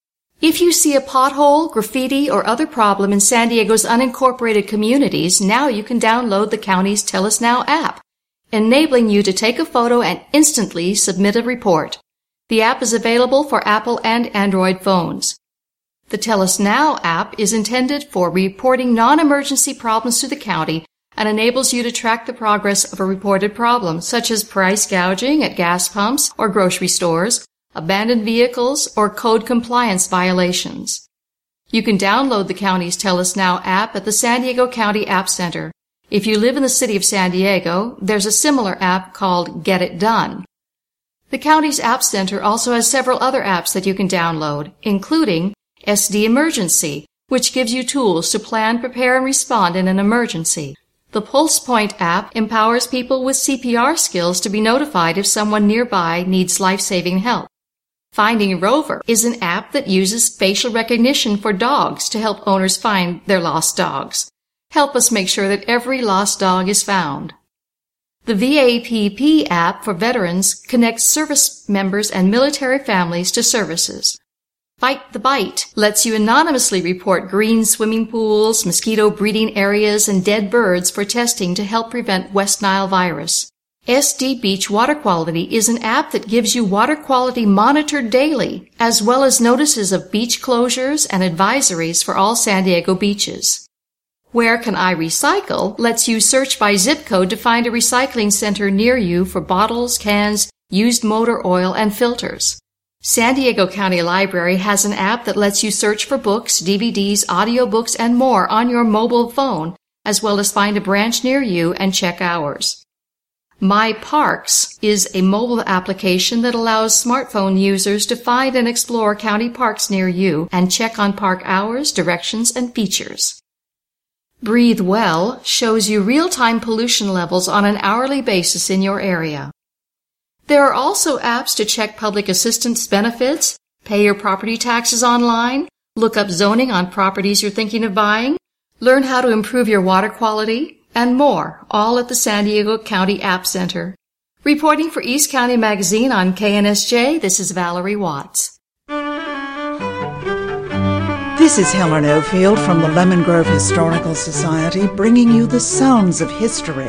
If you see a pothole, graffiti, or other problem in San Diego's unincorporated communities, now you can download the county's Tell Us Now app, enabling you to take a photo and instantly submit a report. The app is available for Apple and Android phones. The Tell Us Now app is intended for reporting non-emergency problems to the county and enables you to track the progress of a reported problem, such as price gouging at gas pumps or grocery stores, abandoned vehicles, or code compliance violations. You can download the county's Tell Us Now app at the San Diego County App Center. If you live in the city of San Diego, there's a similar app called Get It Done. The county's App Center also has several other apps that you can download, including SD Emergency, which gives you tools to plan, prepare, and respond in an emergency. The Pulse Point app empowers people with CPR skills to be notified if someone nearby needs life-saving help. Finding Rover is an app that uses facial recognition for dogs to help owners find their lost dogs. Help us make sure that every lost dog is found. The VAPP app for veterans connects service members and military families to services. Fight the Bite lets you anonymously report green swimming pools, mosquito breeding areas, and dead birds for testing to help prevent West Nile virus. SD Beach Water Quality is an app that gives you water quality monitored daily, as well as notices of beach closures and advisories for all San Diego beaches. Where Can I Recycle lets you search by zip code to find a recycling center near you for bottles, cans, used motor oil, and filters. San Diego County Library has an app that lets you search for books, DVDs, audiobooks, and more on your mobile phone, as well as find a branch near you and check hours. My Parks is a mobile application that allows smartphone users to find and explore county parks near you and check on park hours, directions, and features. Breathe Well shows you real-time pollution levels on an hourly basis in your area. There are also apps to check public assistance benefits, pay your property taxes online, look up zoning on properties you're thinking of buying, learn how to improve your water quality, and more, all at the San Diego County App Center. Reporting for East County Magazine on KNSJ, this is Valerie Watts. This is Helen Ofield from the Lemon Grove Historical Society, bringing you the sounds of history.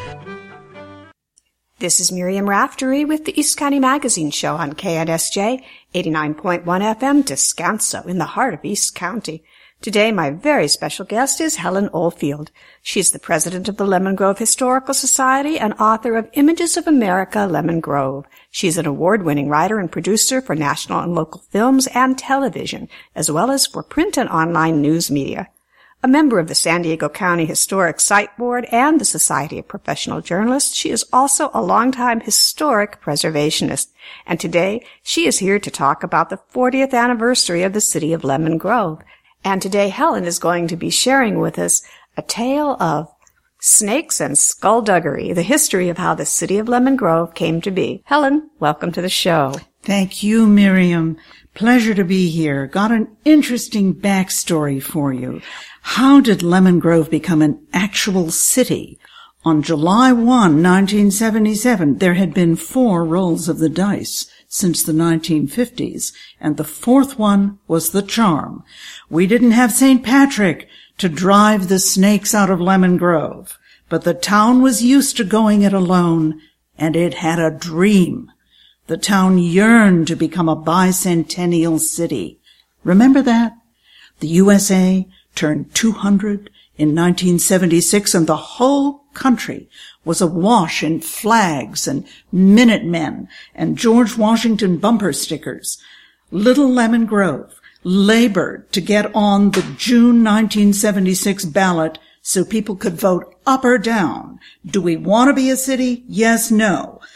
This is Miriam Raftery with the East County Magazine Show on KNSJ 89.1 FM Descanso in the heart of East County. Today, my very special guest is Helen Ofield. She's the president of the Lemon Grove Historical Society and author of Images of America, Lemon Grove. She's an award-winning writer and producer for national and local films and television, as well as for print and online news media. A member of the San Diego County Historic Site Board and the Society of Professional Journalists, she is also a longtime historic preservationist. And today, she is here to talk about the 40th anniversary of the city of Lemon Grove. And today, Helen is going to be sharing with us a tale of snakes and skullduggery, the history of how the city of Lemon Grove came to be. Helen, welcome to the show. Thank you, Miriam. Pleasure to be here. Got an interesting backstory for you. How did Lemon Grove become an actual city? On July 1, 1977, there had been 4 rolls of the dice since the 1950s, and the 4th one was the charm. We didn't have St. Patrick to drive the snakes out of Lemon Grove, but the town was used to going it alone, and it had a dream. The town yearned to become a bicentennial city. Remember that? The USA turned 200 in 1976, and the whole country was awash in flags and Minutemen and George Washington bumper stickers. Little Lemon Grove labored to get on the June 1976 ballot so people could vote up or down. Do we want to be a city? Yes, no.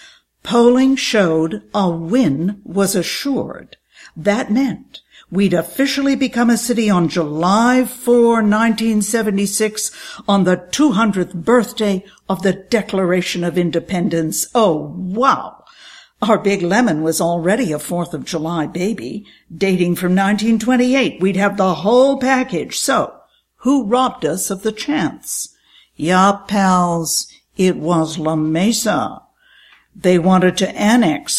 Polling showed a win was assured. That meant we'd officially become a city on July 4, 1976, on the 200th birthday of the Declaration of Independence. Oh, wow! Our Big Lemon was already a 4th of July baby, dating from 1928. We'd have the whole package. So, who robbed us of the chance? Yup, pals, it was La Mesa. They wanted to annex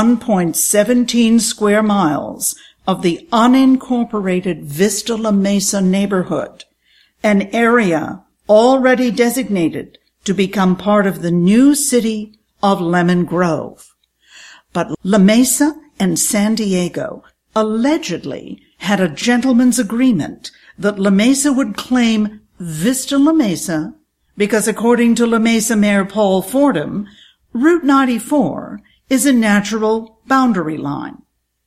1.17 square miles of the unincorporated Vista La Mesa neighborhood, an area already designated to become part of the new city of Lemon Grove. But La Mesa and San Diego allegedly had a gentleman's agreement that La Mesa would claim Vista La Mesa because, according to La Mesa Mayor Paul Fordham, Route 94 is a natural boundary line.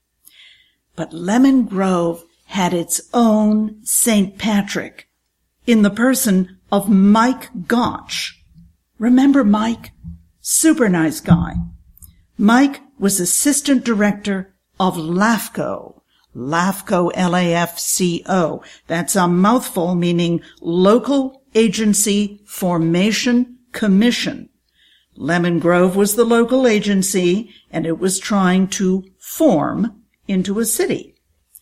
But Lemon Grove had its own St. Patrick in the person of Mike Gotch. Remember Mike? Super nice guy. Mike was assistant director of LAFCO. LAFCO, L-A-F-C-O. That's a mouthful, meaning Local Agency Formation Commission. Lemon Grove was the local agency, and it was trying to form into a city.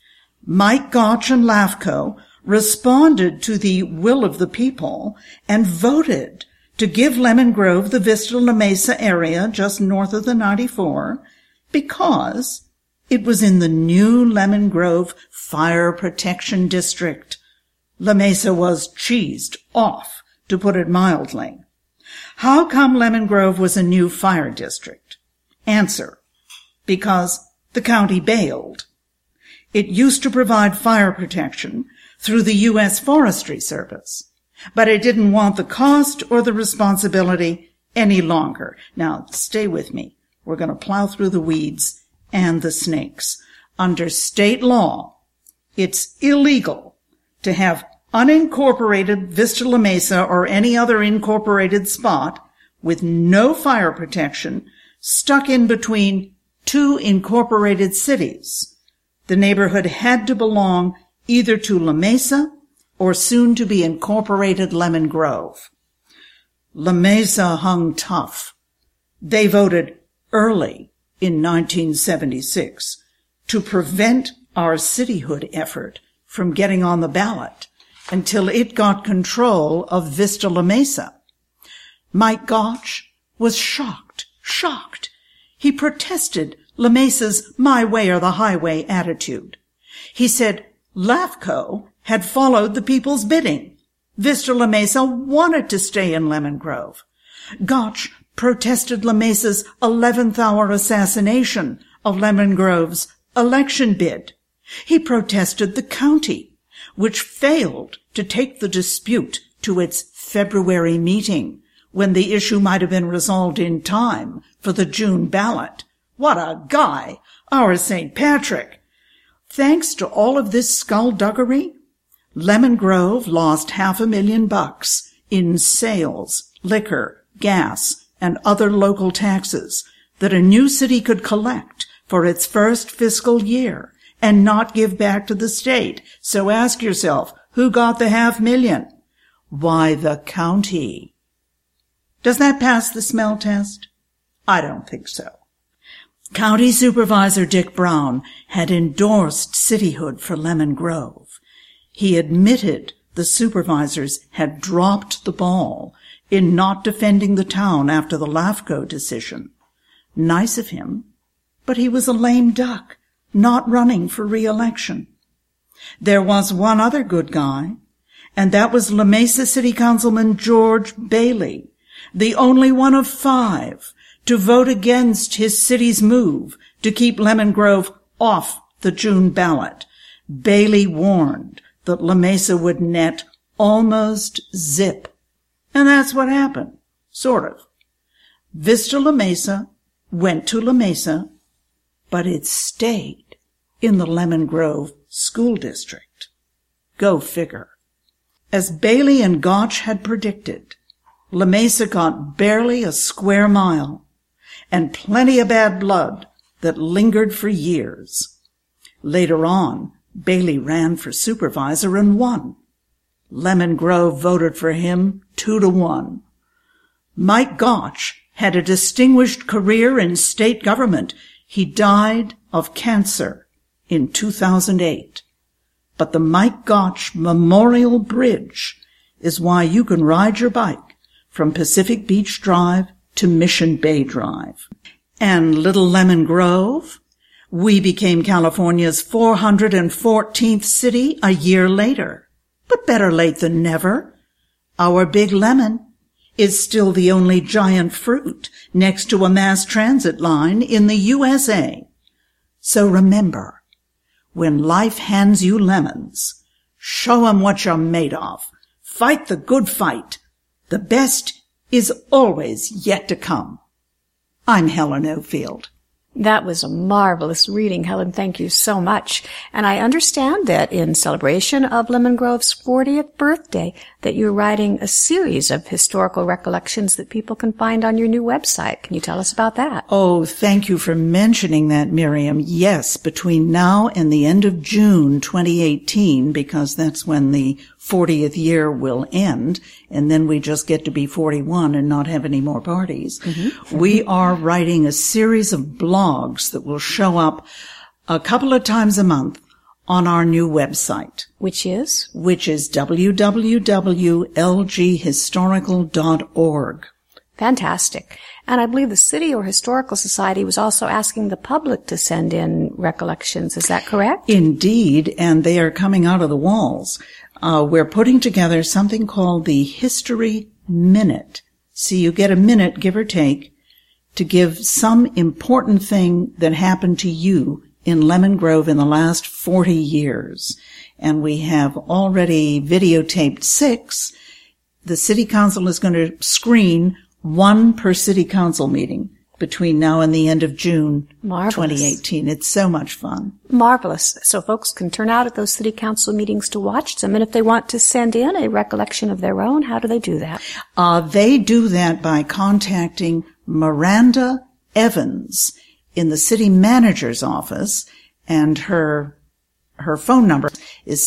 Mike Gotch and LAFCO responded to the will of the people and voted to give Lemon Grove the Vista La Mesa area just north of the 94 because it was in the new Lemon Grove Fire Protection District. La Mesa was cheesed off, to put it mildly. How come Lemon Grove was a new fire district? Answer: because the county bailed. It used to provide fire protection through the U.S. Forestry Service, but it didn't want the cost or the responsibility any longer. Now, stay with me. We're going to plow through the weeds and the snakes. Under state law, it's illegal to have unincorporated Vista La Mesa or any other incorporated spot with no fire protection stuck in between two incorporated cities. The neighborhood had to belong either to La Mesa or soon-to-be incorporated Lemon Grove. La Mesa hung tough. They voted early in 1976 to prevent our cityhood effort from getting on the ballot until it got control of Vista La Mesa. Mike Gotch was shocked. He protested La Mesa's my way or the highway attitude. He said LAFCO had followed the people's bidding. Vista La Mesa wanted to stay in Lemon Grove. Gotch protested La Mesa's 11th hour assassination of Lemon Grove's election bid. He protested the county, which failed to take the dispute to its February meeting, when the issue might have been resolved in time for the June ballot. What a guy! Our St. Patrick! Thanks to all of this skullduggery, Lemon Grove lost $500,000 in sales, liquor, gas, and other local taxes that a new city could collect for its first fiscal year and not give back to the state. So ask yourself, who got the $500,000? Why, the county. Does that pass the smell test? I don't think so. County Supervisor Dick Brown had endorsed cityhood for Lemon Grove. He admitted the supervisors had dropped the ball in not defending the town after the LAFCO decision. Nice of him, but he was a lame duck, not running for re-election. There was one other good guy, and that was La Mesa City Councilman George Bailey, the only one of 5 to vote against his city's move to keep Lemon Grove off the June ballot. Bailey warned that La Mesa would net almost zip. And that's what happened, sort of. Vista La Mesa went to La Mesa, but it stayed in the Lemon Grove School District. Go figure. As Bailey and Gotch had predicted, La Mesa got barely a square mile, and plenty of bad blood that lingered for years. Later on, Bailey ran for supervisor and won. Lemon Grove voted for him 2-1. Mike Gotch had a distinguished career in state government. He died of cancer in 2008. But the Mike Gotch Memorial Bridge is why you can ride your bike from Pacific Beach Drive to Mission Bay Drive. And Little Lemon Grove, we became California's 414th city a year later. But better late than never. Our Big Lemon is still the only giant fruit next to a mass transit line in the USA. So remember, when life hands you lemons, show 'em what you're made of. Fight the good fight. The best is always yet to come. I'm Helen Ofield. That was a marvelous reading, Helen. Thank you so much. And I understand that in celebration of Lemon Grove's 40th birthday, that you're writing a series of historical recollections that people can find on your new website. Can you tell us about that? Oh, thank you for mentioning that, Miriam. Yes, between now and the end of June 2018, because that's when the 40th year will end, and then we just get to be 41 and not have any more parties. We are writing a series of blogs that will show up a couple of times a month on our new website. Which is? Which is www.lghistorical.org. Fantastic. And I believe the City or Historical Society was also asking the public to send in recollections. Is that correct? Indeed, and they are coming out of the walls. We're putting together something called the History Minute. So you get a minute, give or take, to give some important thing that happened to you in Lemon Grove in the last 40 years. And we have already videotaped 6. The City Council is going to screen 1 per City Council meeting between now and the end of June 2018. It's so much fun. Marvelous. So folks can turn out at those City Council meetings to watch them. And if they want to send in a recollection of their own, how do they do that? They do that by contacting Miranda Evans in the city manager's office, and her phone number is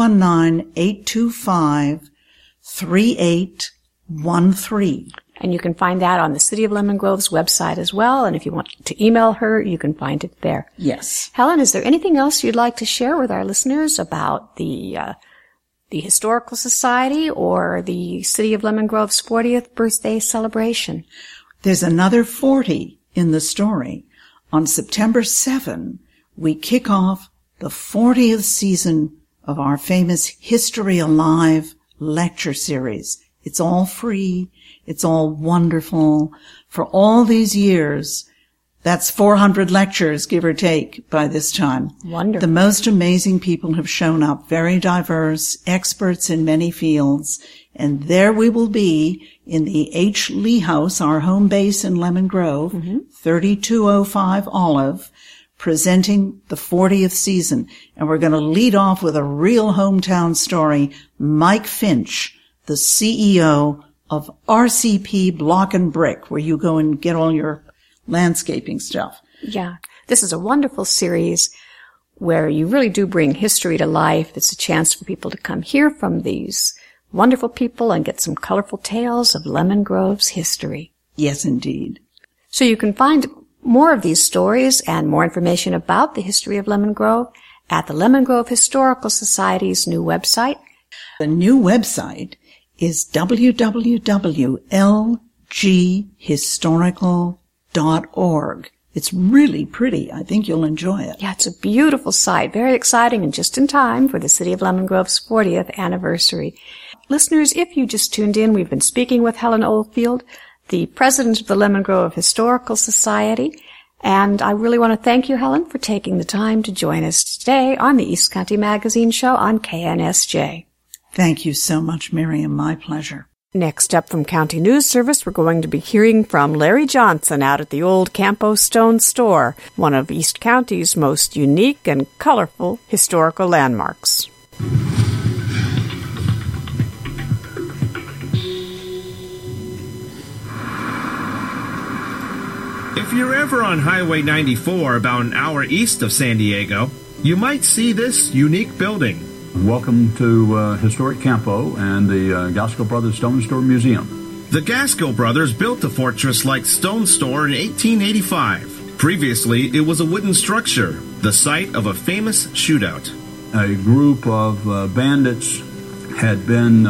619-825-3813. And you can find that on the City of Lemon Grove's website as well. And if you want to email her, you can find it there. Yes. Helen, is there anything else you'd like to share with our listeners about the Historical Society or the City of Lemon Grove's 40th birthday celebration? There's another 40 in the story. On September 7, we kick off the 40th season of our famous History Alive lecture series. It's all free. It's all wonderful. For all these years, that's 400 lectures, give or take, by this time. Wonderful. The most amazing people have shown up, very diverse, experts in many fields. And there we will be in the H. Lee House, our home base in Lemon Grove, 3205 Olive, presenting the 40th season. And we're going to lead off with a real hometown story. Mike Finch, the CEO of RCP Block and Brick, where you go and get all your landscaping stuff. Yeah. This is a wonderful series where you really do bring history to life. It's a chance for people to come hear from these wonderful people and get some colorful tales of Lemon Grove's history. Yes, indeed. So you can find more of these stories and more information about the history of Lemon Grove at the Lemon Grove Historical Society's new website. The new website is www.lghistorical.org. It's really pretty. I think you'll enjoy it. Yeah, it's a beautiful site, very exciting, and just in time for the City of Lemon Grove's 40th anniversary. Listeners, if you just tuned in, we've been speaking with Helen Oldfield, the president of the Lemon Grove Historical Society, and I really want to thank you, Helen, for taking the time to join us today on the East County Magazine Show on KNSJ. Thank you so much, Miriam. My pleasure. Next up from County News Service, we're going to be hearing from Larry Johnson out at the old Campo Stone Store, one of East County's most unique and colorful historical landmarks. If you're ever on Highway 94 about an hour east of San Diego, you might see this unique building. Welcome to historic Campo and the Gaskell Brothers Stone Store Museum. The Gaskell Brothers built the fortress-like stone store in 1885. Previously, it was a wooden structure, the site of a famous shootout. A group of bandits had been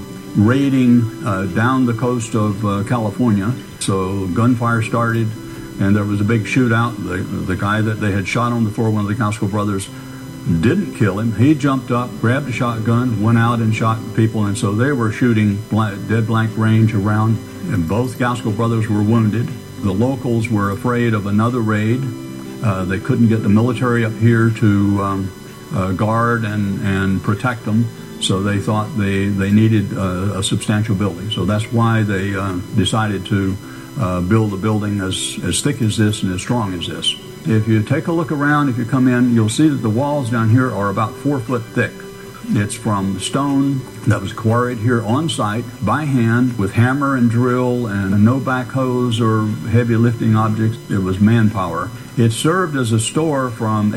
raiding down the coast of California, so gunfire started, and there was a big shootout. The guy that they had shot on the floor, one of the Gaskell brothers, didn't kill him. He jumped up, grabbed a shotgun, went out and shot people, and so they were shooting dead blank range around, and both Gaskell brothers were wounded. The locals were afraid of another raid. They couldn't get the military up here to guard and protect them, so they thought they needed a substantial building. So that's why they decided to build a building as thick as this and as strong as this. If you take a look around, if you come in, you'll see that the walls down here are about 4 foot thick. It's from stone that was quarried here on site by hand with hammer and drill and no backhoes or heavy lifting objects. It was manpower. It served as a store from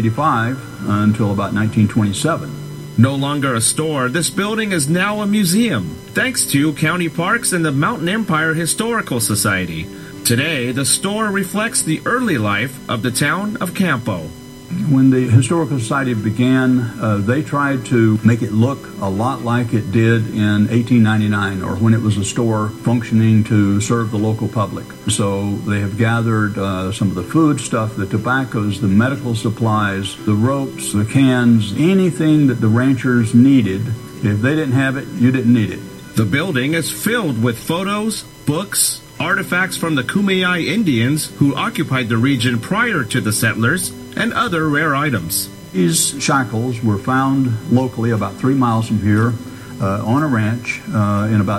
1885 until about 1927. No longer a store, this building is now a museum, thanks to County Parks and the Mountain Empire Historical Society. Today, the store reflects the early life of the town of Campo. When the Historical Society began, they tried to make it look a lot like it did in 1899, or when it was a store functioning to serve the local public. So they have gathered some of the food stuff, the tobaccos, the medical supplies, the ropes, the cans, anything that the ranchers needed. If they didn't have it, you didn't need it. The building is filled with photos, books, artifacts from the Kumeyaay Indians who occupied the region prior to the settlers, and other rare items. These shackles were found locally about 3 miles from here on a ranch in about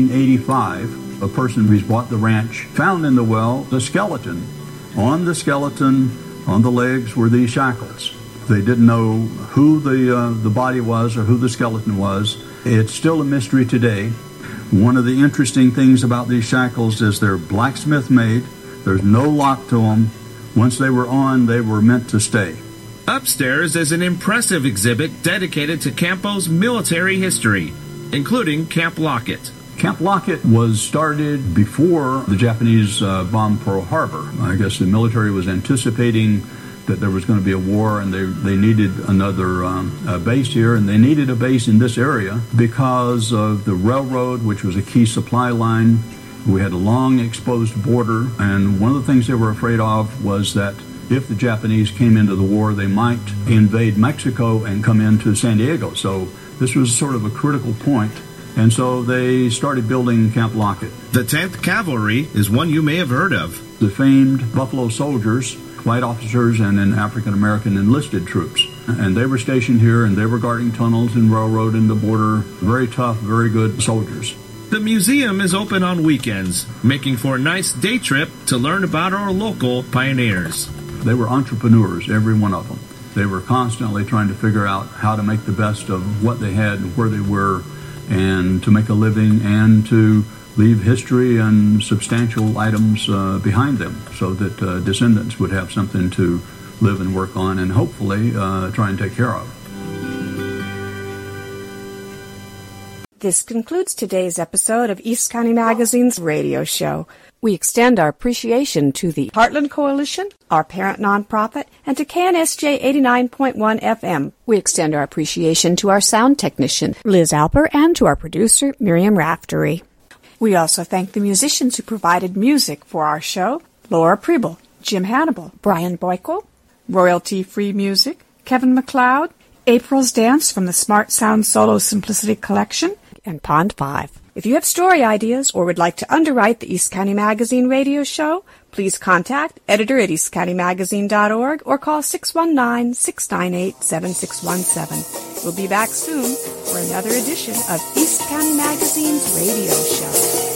1885. A person who's bought the ranch found in the well the skeleton. On the skeleton, on the legs, were these shackles. They didn't know who the body was or who the skeleton was. It's still a mystery today. One of the interesting things about these shackles is they're blacksmith made. There's no lock to them. Once they were on, they were meant to stay. Upstairs is an impressive exhibit dedicated to Campo's military history, including Camp Lockett. Camp Lockett was started before the Japanese bombed Pearl Harbor. I guess the military was anticipating that there was going to be a war, and they needed another base here, and they needed a base in this area because of the railroad, which was a key supply line. We had a long exposed border, and one of the things they were afraid of was that if the Japanese came into the war, they might invade Mexico and come into San Diego. So this was sort of a critical point, and so they started building Camp Lockett. The 10th Cavalry is one you may have heard of. The famed Buffalo Soldiers, white officers and then African-American enlisted troops. And they were stationed here, and they were guarding tunnels and railroad and the border. Very tough, very good soldiers. The museum is open on weekends, making for a nice day trip to learn about our local pioneers. They were entrepreneurs, every one of them. They were constantly trying to figure out how to make the best of what they had and where they were, and to make a living and to leave history and substantial items behind them so that descendants would have something to live and work on and hopefully try and take care of. This concludes today's episode of East County Magazine's radio show. We extend our appreciation to the Heartland Coalition, our parent nonprofit, and to KNSJ 89.1 FM. We extend our appreciation to our sound technician, Liz Alper, and to our producer, Miriam Raftery. We also thank the musicians who provided music for our show: Laura Preble, Jim Hannibal, Brian Boyko, royalty-free music, Kevin MacLeod, April's Dance from the Smart Sound Solo Simplicity Collection, and Pond 5. If you have story ideas or would like to underwrite the East County Magazine radio show, please contact editor@eastcountymagazine.org or call 619-698-7617. We'll be back soon for another edition of East County Magazine's radio show.